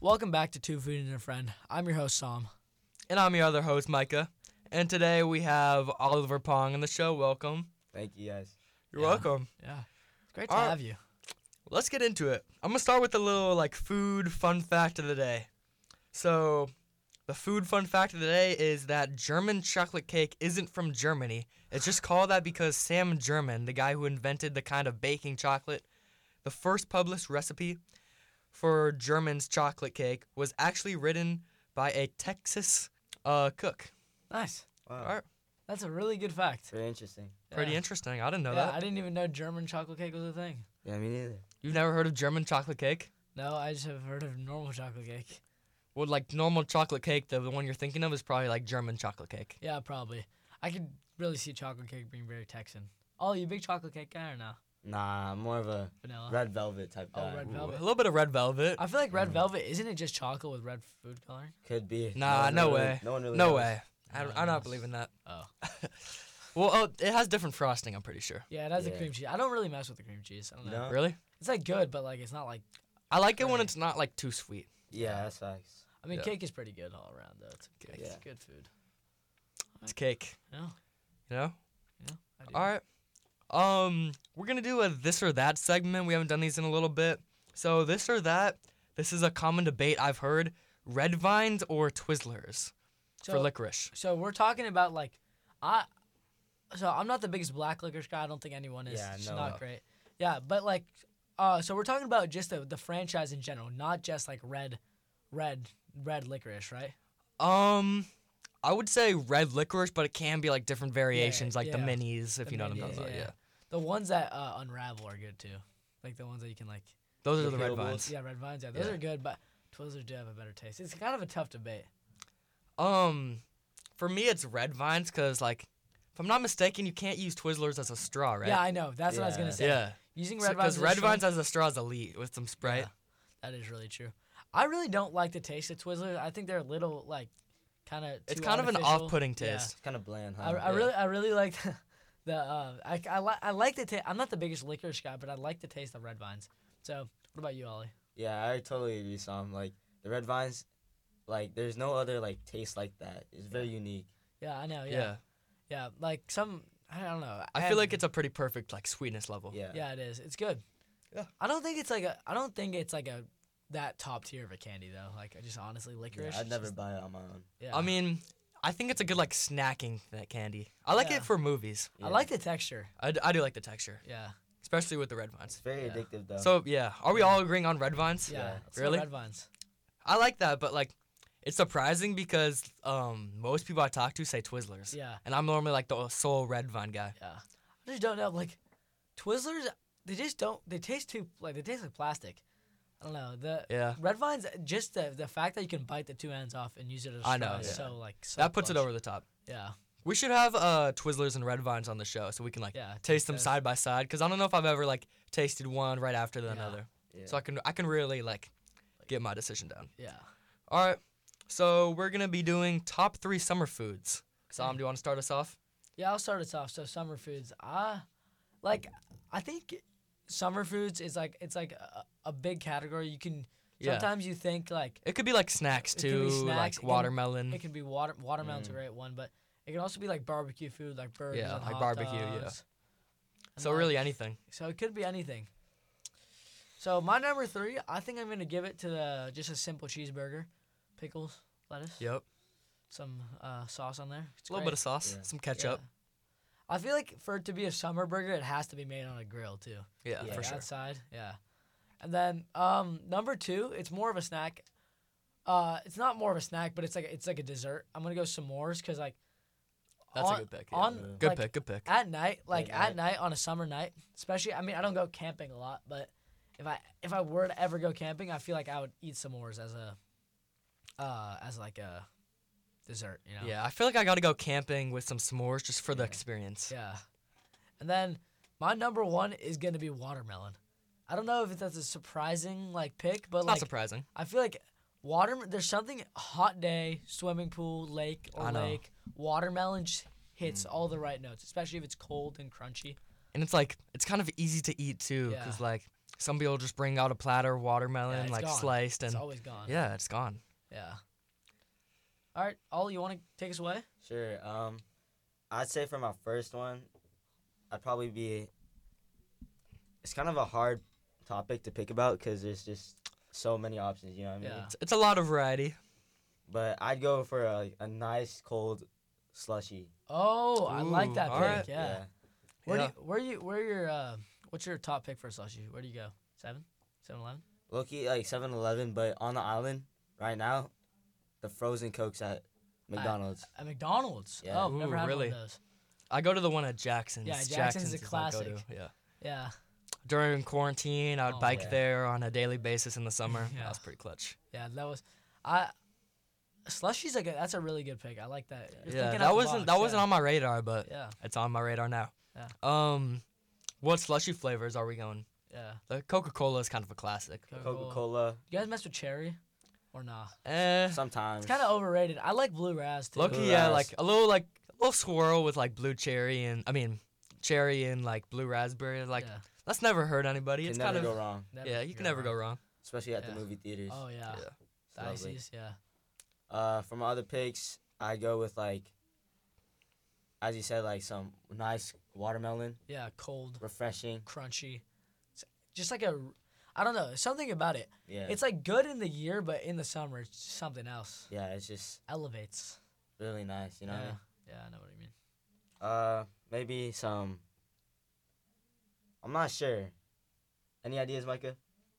Welcome back to Two Food and a Friend. I'm your host, Sam. And I'm your other host, Micah. And today we have Oliver Pong on the show. Welcome. Thank you, guys. You're welcome. Yeah. It's great to All right. have you. Let's get into it. I'm going to start with a little food fun fact of the day. So, the food fun fact of the day is that German chocolate cake isn't from Germany. It's just called that because Sam German, the guy who invented the kind of baking chocolate, the first published recipe for German's chocolate cake was actually written by a Texas cook. Nice. Wow. All right. That's a really good fact. Very interesting. Pretty Yeah. interesting. I didn't know Yeah, that. I didn't even know German chocolate cake was a thing. Yeah, me neither. You've never heard of German chocolate cake? No, I just have heard of normal chocolate cake. Well, normal chocolate cake, the one you're thinking of is probably German chocolate cake. Yeah, probably. I could really see chocolate cake being very Texan. Oh, you a big chocolate cake guy or no? Nah, I'm more of a Vanilla. red velvet type Oh, guy. red A velvet. little bit of red velvet. I feel like red velvet, isn't it just chocolate with red food coloring? Could be. Nah, one no really- way. No one really No knows. way. I'm Nice. not believing that. Oh. Well, it has different frosting, I'm pretty sure. Yeah, it has the Yeah. cream cheese. I don't really mess with the cream cheese. I don't know. No? Really? It's good, but it's not like. I like it when Right. it's not too sweet. Yeah, that's facts. I mean, Yeah. cake is pretty good all around though. It's Yeah. good food. It's cake. Yeah. You know? Yeah. I do. All right. We're going to do a this or that segment. We haven't done these in a little bit. So, this or that, this is a common debate I've heard. Red Vines or Twizzlers for So- licorice. So we're talking about So I'm not the biggest black licorice guy. I don't think anyone is. Yeah, It's no. not great. Yeah, but so we're talking about just the franchise in general, not just red licorice, right? I would say red licorice, but it can be different variations, like the yeah. minis, if The you know what I'm minis, talking about. Yeah. The ones that unravel are good too, the ones that you can Those The are the red peelables. vines. Yeah, red vines. Yeah, those Yeah. are good, but Twizzlers do have a better taste. It's kind of a tough debate. For me, it's red vines because, if I'm not mistaken, you can't use Twizzlers as a straw, right? Yeah, I know. That's what I was gonna Yeah. say. Yeah. Using red vines. Because as a red straw- vines as a straw is elite with some Sprite. Yeah, that is really true. I really don't like the taste of Twizzlers. I think they're a little kind of. It's kind of an off-putting Yeah. taste. It's kind of bland, huh? I really like I like the taste. I'm not the biggest licorice guy, but I like the taste of red vines. So, what about you, Ollie? Yeah, I totally agree, Sam. The red vines, there's no other, taste like that. It's very unique. Yeah, I know. Yeah. Yeah. I don't know. I feel like it's a pretty perfect sweetness level. Yeah. Yeah, it is. It's good. Yeah. I don't think it's that top tier of a candy though. Just honestly, licorice. Yeah, I'd it's never just- buy it on my own. Yeah. I mean, I think it's a good snacking candy. I like Yeah. it for movies. I like the texture. I do like the texture, Yeah. especially with the red vines. It's very Yeah. addictive, though. So yeah, are we all agreeing on red vines? Yeah. Yeah. Let's go Really? red vines. I like that, but it's surprising because most people I talk to say Twizzlers. Yeah. And I'm normally the sole red vine guy. Yeah. I just don't know. Twizzlers, they just don't. They taste too. They taste like plastic. I don't know. The Yeah. red vines, just the fact that you can bite the two ends off and use it as a I straw know, is yeah. so That puts it clutch. over the top. Yeah. We should have Twizzlers and red vines on the show so we can Yeah. taste them test. side by side because I don't know if I've ever tasted one right after the Yeah. another. Yeah. So I can really get my decision down. Yeah. All right. So we're gonna be doing top 3 summer foods. Sam, do you want to start us off? Yeah. I'll start us off. So summer foods. I think summer foods is it's a big category. You can Yeah. sometimes you think It could be snacks It could be too, snacks, it can- watermelon. it can be watermelon's a great one, but it can also be barbecue food, burgers Yeah, and like hot barbecue, yeah. dogs. And, So really anything. So it could be anything. So my number 3, I think I'm gonna give it to just a simple cheeseburger, pickles, lettuce, Yep. some sauce on there. It's A little great. bit of sauce, Yeah. some ketchup. Yeah. I feel like for it to be a summer burger, it has to be made on a grill too. Yeah, Yeah. for sure. Outside, yeah. And then number 2, it's more of a snack. It's not more of a snack, but it's like a dessert. I'm gonna go s'mores because That's on- a good pick. Yeah. on- Good pick. Good pick. at night, At at night on a summer night, especially. I mean, I don't go camping a lot, but if I were to ever go camping, I feel like I would eat s'mores as a dessert. You know. Yeah, I feel like I got to go camping with some s'mores just for the Yeah. experience. Yeah. And then my number 1 is gonna be watermelon. I don't know if that's a surprising pick, but It's not surprising. I feel like there's something hot day, swimming pool, lake or I know. lake, watermelon just hits all the right notes, especially if it's cold and crunchy. And it's it's kind of easy to eat too Yeah. because some people just bring out a platter of watermelon, it's like gone. sliced, It's and always gone. yeah, it's gone. Yeah. All right, Ollie, you want to take us away? Sure. I'd say for my first one, I'd probably be. It's kind of a hard topic to pick about because there's just so many options. You know what I mean? Yeah. It's a lot of variety. But I'd go for a nice cold slushy. Oh, I like Ooh, that all pick. right. Yeah. Where your what's your top pick for a slushie? Where do you go? 7-Eleven? Low-key, like 7-Eleven, but on the island right now, the frozen Cokes at McDonald's. At McDonald's. Yeah. Oh, I've never Ooh, had really? one of those. I go to the one at Jackson's. Yeah, Jackson's a is my go-to, classic. Yeah. Yeah. During quarantine, I would Oh, bike yeah. there on a daily basis in the summer. Yeah. That was pretty clutch. Yeah, that was Slushie's that's a really good pick. I like that. You're Yeah, thinking that out the wasn't box, on my radar, but Yeah. it's on my radar now. Yeah. What slushy flavors are we going? Yeah. The Coca-Cola is kind of a classic. Coca-Cola, You guys mess with cherry or nah? sometimes. It's kind of overrated. I like blue raz too. Loki, Blue yeah, ras. a little swirl with like blue cherry and cherry and like blue raspberry. Like Yeah. that's never hurt anybody. Can It's never kind of go wrong, yeah, you can never go wrong. especially at Yeah. the movie theaters. Oh yeah. Yeah. It's lovely. Ices, yeah. For my other picks, I go with as you said, like some nice watermelon, Yeah, cold, refreshing. crunchy. It's just like I don't know, something about it. Yeah. It's like good in the year, but in the summer it's just something else. Yeah, it's just Elevates. really nice. You know. Yeah. What I mean? Yeah, I know what you mean. Maybe some. I'm not sure. Any ideas, Micah?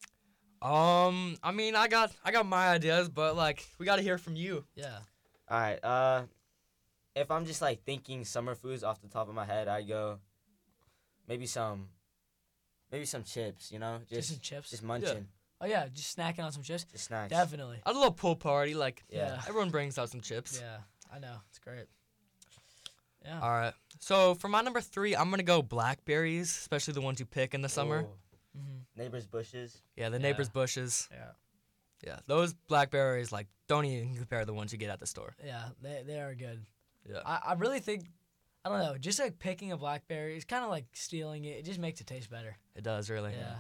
I got my ideas, but like we got to hear from you. Yeah. All right. If I'm just like thinking summer foods off the top of my head, I go. Maybe some chips. You know, Just some chips. just munching, Oh yeah, just snacking on some chips. just snacks. Definitely. At a little pool party, like Yeah. everyone brings out some chips. Yeah, I know. It's great. Yeah. All right. So for my number 3, I'm gonna go blackberries, especially the ones you pick in the summer. Ooh. Mm-hmm. Neighbors' bushes. Yeah, the Yeah. neighbor's bushes. Yeah. Yeah, those blackberries like don't even compare to the ones you get at the store. Yeah, they are good. Yeah. I really think, I don't know, just like picking a blackberry, it's kind of like stealing it. It just makes it taste better. It does really. Yeah.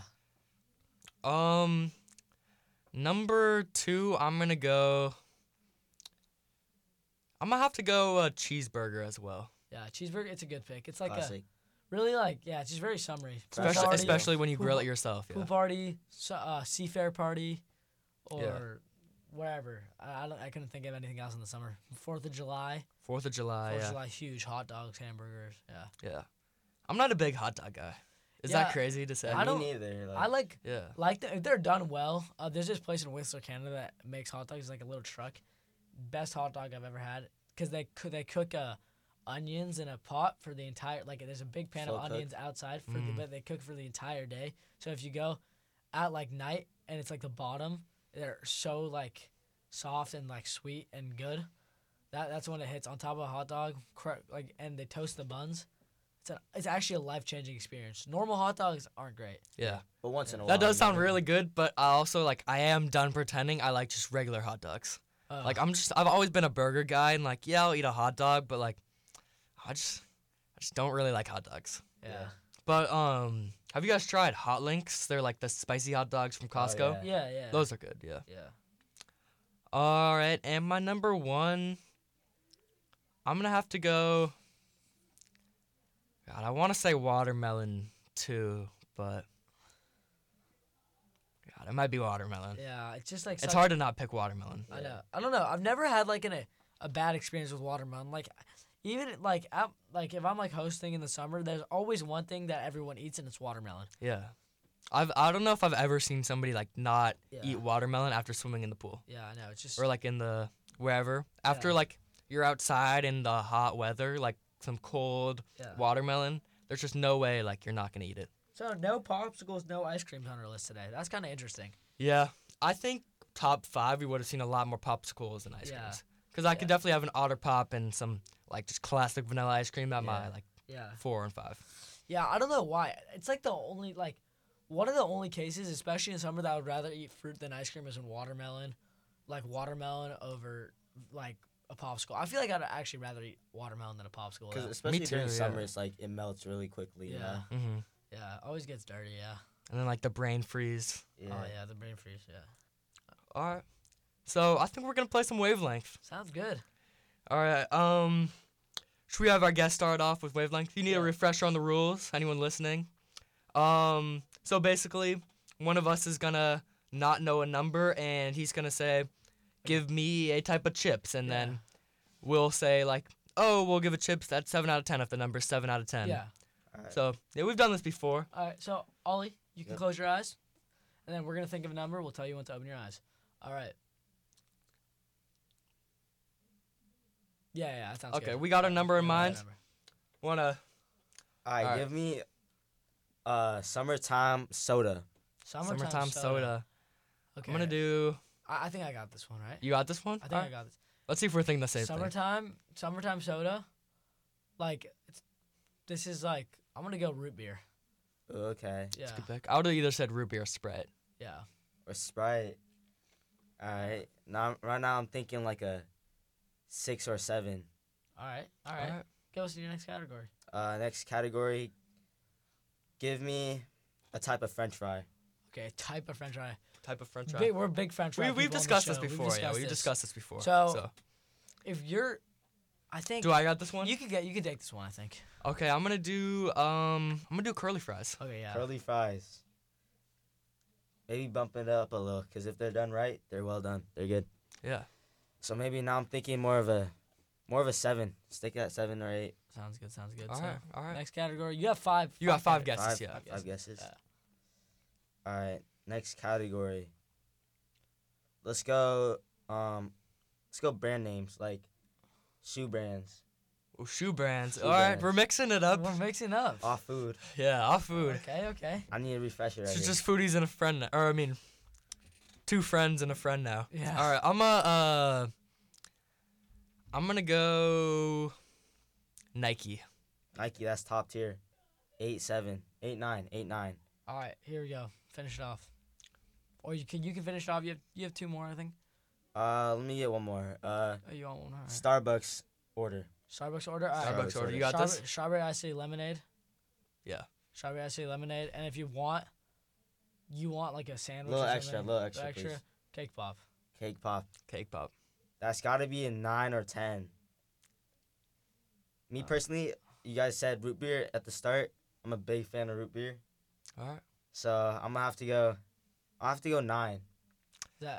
Number 2, I'm gonna have to go a cheeseburger as well. Yeah, cheeseburger, it's a good pick. It's like Classic. really yeah, it's just very summery. Pool Especially- party, Especially when you grill it Pool- yourself. pool Yeah. party, seafair party, or Yeah. wherever. I couldn't think of anything else in the summer. 4th of July. 4th of July. 4th of Yeah. July, huge hot dogs, hamburgers. Yeah. Yeah. I'm not a big hot dog guy. Is Yeah, that crazy to say? I Me don't- neither. I like Yeah. them if they're done well. There's this place in Whistler, Canada that makes hot dogs. It's like a little truck. Best hot dog I've ever had because they cook onions in a pot for the entire there's a big pan Slow of cook. onions outside Mm. but they cook for the entire day. So if you go at like night and it's like the bottom, they're so like soft and like sweet and good. That's when it hits on top of a hot dog. And they toast the buns. It's actually a life-changing experience. Normal hot dogs aren't great. Yeah. But once in a while. That does you sound know. really good, but I also I am done pretending I like just regular hot dogs. I've always been a burger guy and I'll eat a hot dog, but I just don't really like hot dogs. yeah. But have you guys tried Hot Links? They're like the spicy hot dogs from Costco. yeah. Yeah. Those are good, yeah. Yeah. All right, and my number 1, I'm gonna have to go. God, I want to say watermelon too, but God, it might be watermelon. Yeah, it's just like It's hard to not pick watermelon. I know. I don't know. I've never had a bad experience with watermelon. Even if I'm hosting in the summer, there's always one thing that everyone eats and it's watermelon. Yeah, I don't know if I've ever seen somebody not Yeah. eat watermelon after swimming in the pool Yeah, I know. It's just or in the wherever after Yeah. you're outside in the hot weather some cold yeah. watermelon. There's just no way you're not gonna eat it. So no popsicles, no ice creams on our list today. That's kind of interesting. Yeah, I think top 5 we would have seen a lot more popsicles than ice Yeah. creams. Because I could definitely have an Otter Pop and some just classic vanilla ice cream at my Yeah. 4 and 5. Yeah, I don't know why. It's the only one of the only cases, especially in summer, that I would rather eat fruit than ice cream is when watermelon. Watermelon over a popsicle. I feel like I'd actually rather eat watermelon than a popsicle. Because though. especially too, during yeah. summer, it melts really quickly. You Yeah. know? Mm-hmm. Yeah, it always gets dirty. Yeah. and then like the brain freeze. Yeah. Oh yeah, the brain freeze. Yeah. All right. So I think we're gonna play some wavelength. Sounds good. All right. Should we have our guest start off with wavelength? You need a Yeah. refresher on the rules. Anyone listening? So basically, one of us is gonna not know a number, and he's gonna say, "Give me a type of chips," and Yeah. then we'll say like, "Oh, we'll give a chips that's 7 out of 10 if the number's 7 out of 10." Yeah. Alright. So yeah, we've done this before. All right. So Ollie, you can Yep. close your eyes, and then we're gonna think of a number. We'll tell you when to open your eyes. All right. Yeah, that sounds good. Okay, we got a number in Yeah, we got a mind. number. Wanna? Alright, give me summertime soda. Summertime soda. Okay. I'm gonna do. I think I got this one right. You got this one? I think Alright. I got this. Let's see if we're thinking the same thing. Summertime soda. Like, this is like I'm gonna go root beer. Okay. Yeah. Good pick. I would have either said root beer or Sprite. Yeah. Or Sprite. Alright. Right now I'm thinking like a 6 or 7. All right. Go to your next category. Next category. Give me a type of French fry. Okay, type of French fry. Type of French fry. We're big French fry. We've people on the discussed this show. We've before. Yeah, we've this. discussed this before. So- If you're, I think do I got this one? you can take this one. I think. Okay, I'm gonna do curly fries. Okay, yeah. Curly fries. Maybe bump it up a little, because if they're done right, they're well done. They're good. Yeah. So maybe now I'm thinking more of a 7. Stick at 7 or 8. Sounds good. All So, right. All right. next category. You have 5. You got 5 categories. guesses. Yeah. Five guesses. Yeah. All right. Next category. Let's go. Let's go brand names like shoe brands. Oh, shoe brands. Shoe All right, brands. we're mixing it up. We're mixing up. Off food. Yeah, our food. Okay. I need a refresher right It's here. just foodies and a friend. Or I mean, 2 friends and a friend now. Yeah. All right, I'm gonna go Nike. Nike. That's top tier. 8, 7, 8, 9, 8, 9. All right, here we go. Finish it off. Or you can finish it off. You have 2 more, I think. Let me get one more. Oh, you want one? All right. Starbucks order. Starbucks order. All right. Starbucks order. You got Strawberry, this? strawberry iced tea lemonade. Yeah. Strawberry iced tea lemonade, and if you want like a sandwich. Little or extra, something, little extra, please. Cake pop. Cake pop. Cake pop. That's got to be a 9 or 10. Me personally, you guys said root beer at the start. I'm a big fan of root beer. All right. So I'm gonna have to go. I'll have to go 9. That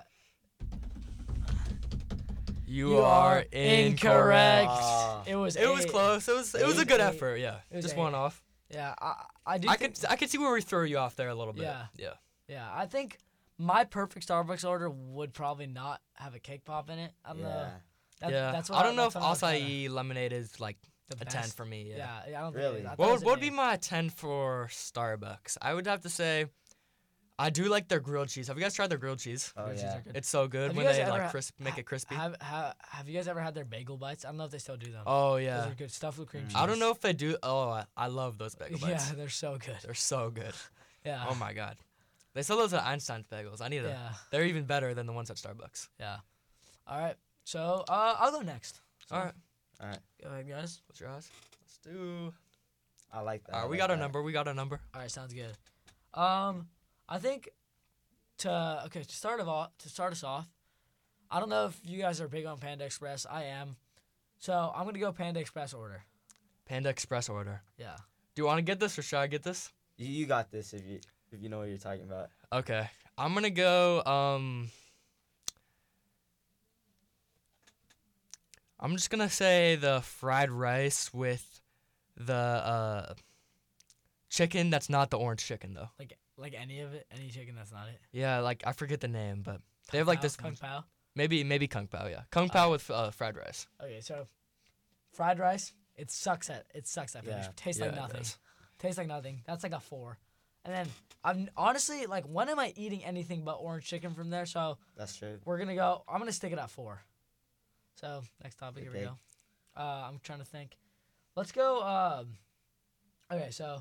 You are incorrect. Ah. It was. It was 8. close. It was a good Eight. effort. Yeah. It was Just 8. one off. Yeah, I do. I think, could see where we threw you off there a little bit. Yeah. Yeah. Yeah, I think my perfect Starbucks order would probably not have a cake pop in it. I don't know. Yeah. Yeah. That's I don't know if that's what I was kinda- acai lemonade is like the a 10 best. for me. Yeah. Yeah, I don't Really? think. I thought it What was would an be 8. my 10 for Starbucks? I would have to say, I do like their grilled cheese. Have you guys tried their grilled cheese? Oh Grilled cheese yeah. are good. It's so good Have you when guys they ever like ha- make it crispy. Have you guys ever had their bagel bites? I don't know if they still do them. Oh Those yeah. are good. Stuffed with cream Mm. cheese. I don't know if they do. Oh, I love those bagel Yeah, bites. they're so good. They're so good. Yeah. Oh my god. They sell those at Einstein's Bagels. I need to. Yeah. They're even better than the ones at Starbucks. Yeah. All right. So I'll go next. So, All right. Go ahead, guys. What's your eyes? Let's do. I like that. All I right, we like got a that. number. We got a number. All right, sounds good. I think to start us off, I don't know if you guys are big on Panda Express. I am. So I'm gonna go Panda Express order. Panda Express order. Yeah. Do you want to get this or should I get this? You got this if you know what you're talking about. Okay. I'm gonna go. I'm just gonna say the fried rice with the chicken. That's not the orange chicken though. Like any of it, any chicken that's not it. Yeah, like I forget the name, but they have like this. Kung Pao. Maybe Kung Pao. Yeah, Kung Pao with fried rice. Okay, so fried rice. It sucks at finish. Yeah. Tastes Yeah, like it nothing. does. Tastes like nothing. That's like a 4. And then I'm honestly like, when am I eating anything but orange chicken from there? So That's true. we're gonna go. I'm gonna stick it at 4. So next topic. Here we Okay. go. I'm trying to think. Let's go. Okay, so.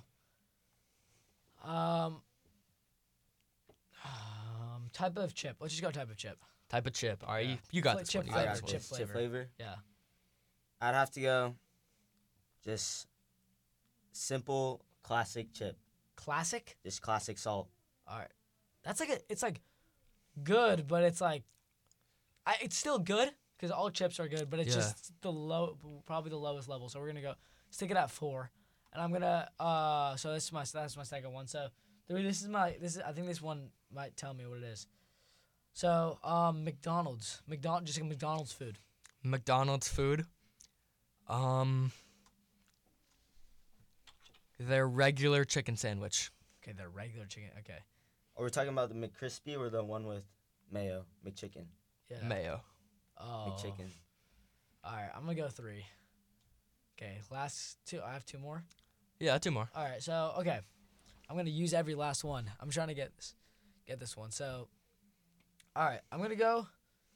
Type of chip. Let's just go type of chip. Type of chip. All right, Yeah. you got Fla- this chip one. You I got flavor, this one. chip this. flavor. Chip flavor. Yeah. I'd have to go. Just simple classic chip. Classic. Just classic salt. All right. That's like it's like good, but it's like it's still good because all chips are good, but it's Yeah. just probably the lowest level. So we're gonna go stick it at 4, and I'm gonna so that's my second one. So I think this one might tell me what it is. So McDonald's just like McDonald's food. McDonald's food. Their regular chicken sandwich. Okay, the regular chicken. Okay, Are we talking about the McCrispy or the one with mayo? McChicken. yeah. Mayo. Oh. McChicken. All right, I'm gonna go 3. Okay, last 2. I have 2 more. Yeah, 2 more. All right, so okay, I'm gonna use every last one. I'm trying to get this one. So, all right, I'm gonna go.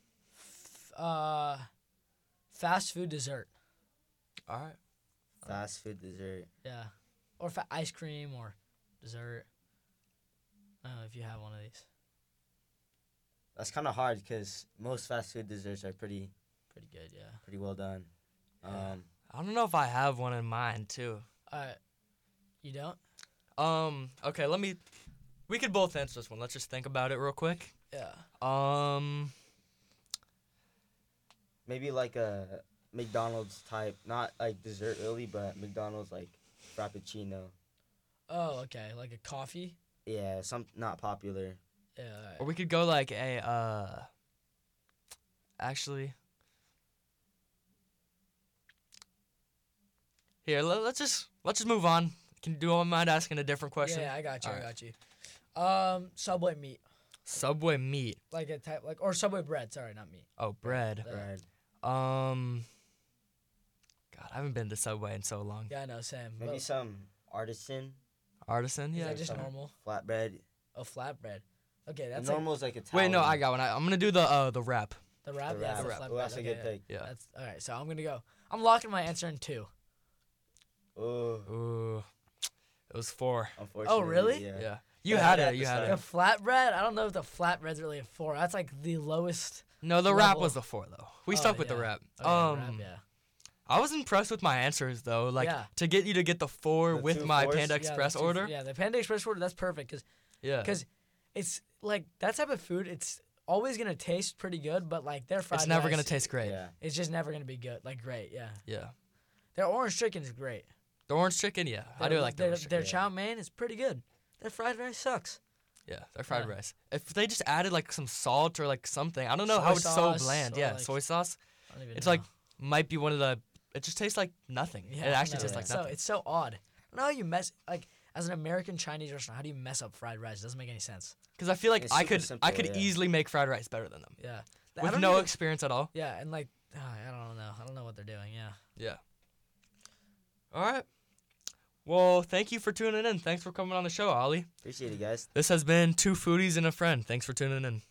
Fast food dessert. All right. Fast food dessert. Yeah, or ice cream or dessert. I don't know if you have one of these. That's kind of hard because most fast food desserts are pretty Pretty good, yeah. well done. Yeah. I don't know if I have one in mind too. All right, you don't? Okay, we could both answer this one. Let's just think about it real quick. Yeah. Maybe like a McDonald's type, not like dessert really, but McDonald's like Frappuccino. Oh, okay, like a coffee. Yeah, some not popular. Yeah. Or we could go like a actually here, let's just move on. Can do I mind asking a different question? Yeah, I got you. All I right. got you. Subway meat, Subway meat. like a type, like or Subway bread. Sorry, not meat. Oh, bread. Yeah. Bread. God, I haven't been to Subway in so long. Yeah, I know, Sam. Maybe But some artisan Artisan, is yeah. that just some normal? flatbread. Oh, flatbread. Okay, The that's like normal is like Italian. Wait, no, I got one. I'm gonna do the wrap. the wrap. The Yeah, it's wrap. the Oh, flatbread. that's a good Okay, pick. Yeah. That's all right. So I'm gonna go. I'm locking my answer in 2. Oh, Ooh, it was 4. unfortunately. really? Yeah. Yeah, you Yeah, had I it. had You to had The it. start. flatbread. I don't know if the flatbread's really a 4. That's like the lowest. No, the wrap level. was the 4 though. We Oh, stuck with the yeah. wrap. Okay, wrap, yeah. I was impressed with my answers though. Like Yeah. to get you to get the 4 The with 2 my fours? Panda Yeah, Express the two- order. Yeah, the Panda Express order. That's perfect Yeah. because it's like that type of food. It's always gonna taste pretty good, but like their fried It's never rice, gonna taste great. Yeah. It's just never gonna be good. Like great, yeah. Yeah. Their orange chicken is great. The orange chicken, yeah. I do like the orange chicken. Their chow mein is pretty good. Their fried rice sucks. Yeah, their fried Yeah. rice. If they just added like some salt or like something, I don't know Soy how it's so sauce bland. or, Yeah, like- soy sauce. I don't even It's know. like might be one of the. It just tastes like nothing. Yeah, it actually no, tastes like it's so nothing. it's so odd. I don't know how you mess like as an American Chinese restaurant. How do you mess up fried rice? It doesn't make any sense. Because I feel like It's I super could simple, yeah. easily make fried rice better than them Yeah. I with don't no even- experience at all. Yeah, and like I don't know. I don't know what they're doing. Yeah. Yeah. All right. Well, thank you for tuning in. Thanks for coming on the show, Ollie. Appreciate it, guys. This has been Two Foodies and a Friend. Thanks for tuning in.